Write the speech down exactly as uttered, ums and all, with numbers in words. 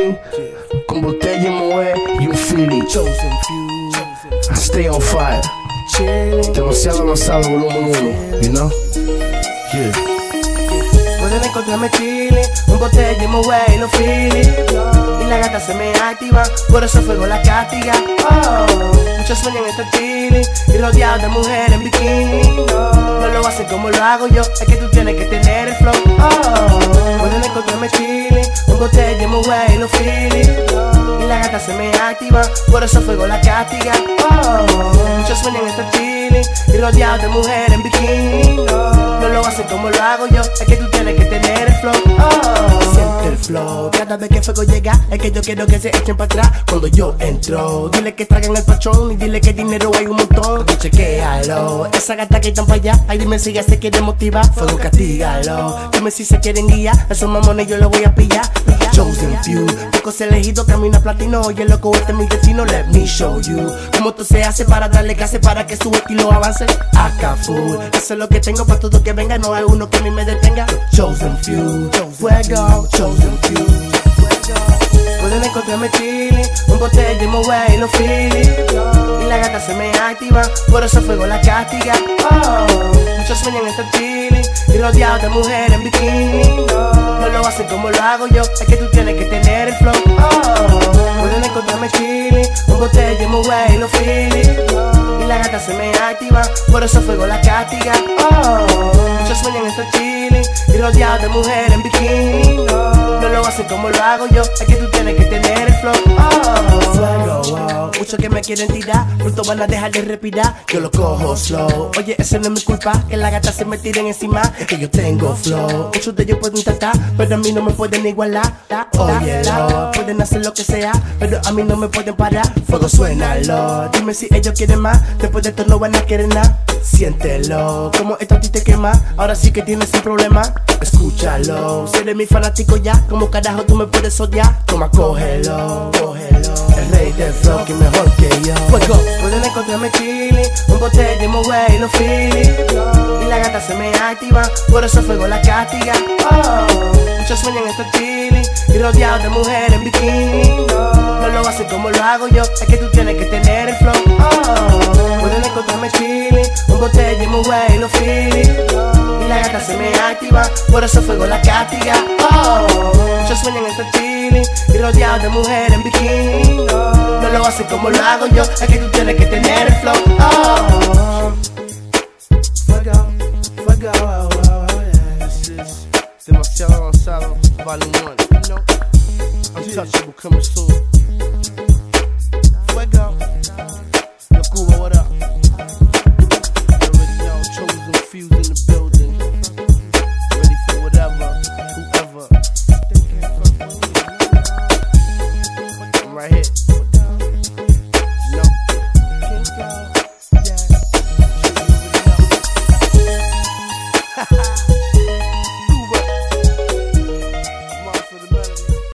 feeling. Con botella y moe, you feel it. I stay on fire. Demasiado avanzado, volumen uno, you know? Yeah. Pueden encontrarme chile, un botella y moe, lo feel it. Y la gata se me activa, por eso fuego la castiga. Oh, muchos sueñan estar chile y rodeados de mujeres en bikini. No, no lo hacen como lo hago yo, es que tú tienes que tener el flow. Oh, pueden encontrarme chile, un botella y moe, lo feel it. Y la gata se me activa, por eso fuego la castiga. Oh, muchos sueñan estar chile y rodeados de mujeres en bikini. No, no lo hacen como lo hago yo, es que tú tienes que tener el flow. Oh, siente el flow, cada vez que fuego llega, es que yo quiero que se echen para atrás cuando yo entro. Dile que traigan el pachón y dile que dinero hay un montón. Chequéalo, esa gata que están para allá, ay dime si ya se quiere motivar, fuego castígalo. Dime si se quieren guiar, esos mamones yo los voy a pillar. Chosen few, pocos elegidos, camino a platino. Y el loco este es mi destino, let me show you cómo esto se hace para darle clase para que su estilo avance. Acá full, eso es lo que tengo para todo que venga, no hay uno que a mí me detenga. Chosen few, fuego, chosen few. Pueden encontrarme chile, un botella y moe, lo feel it. Y la gata se me activa, por eso fuego la castiga. Oh, muchos sueñan estar chile y rodeados de mujeres en bikini. No, no lo hacen como lo hago yo, es que tú tienes que tener el flow. Oh, pueden encontrarme chile, un botella y moe, lo feel it. Y la gata se me activa, por eso fuego la castiga. Oh, muchos sueñan estar chile y rodeados de mujeres en bikini. No, no lo hacen como lo hago yo, es que tú tienes que tener el flow. Oh, fuego, oh. Muchos que me quieren tirar, pronto van a dejar de respirar. Yo lo cojo slow. Oye, eso no es mi culpa, que la gata se me tiren encima, es que yo tengo flow. Muchos de ellos pueden tratar, pero a mí no me pueden igualar. Oye, oh, pueden hacer lo que sea, pero a mí no me pueden parar. Fuego, suénalo. Dime si ellos quieren más, después de esto no van a querer nada. Siéntelo, como esto a ti te quema, ahora sí que tienes un problema. Escúchalo, si eres mi fanático ya, como carajo tú me puedes odiar. Toma, cógelo, cógelo. El rey del flow que mejor que yo. Fuego, pueden encontrarme chile, un botella y moe, lo feel it. Y la gata se me activa, por eso fuego la castiga. Oh, muchos sueñan estar chile y rodeados de mujeres en bikini. No, no lo hacen como lo hago yo, es que tú tienes que tener el flow. Oh, pueden encontrarme chile, un botella y moe, lo feel it. Y la gata se me activa, por eso fuego la castiga. Oh, muchos sueñan estar chile y rodeados de mujeres en bikini. No, no lo hacen como lo hago yo, es que tú tienes que tener el flow. Oh, fuego, fuego, oh, oh, yeah, this is demasiado avanzado, volume one, you know? Untouchable coming soon. Fuego.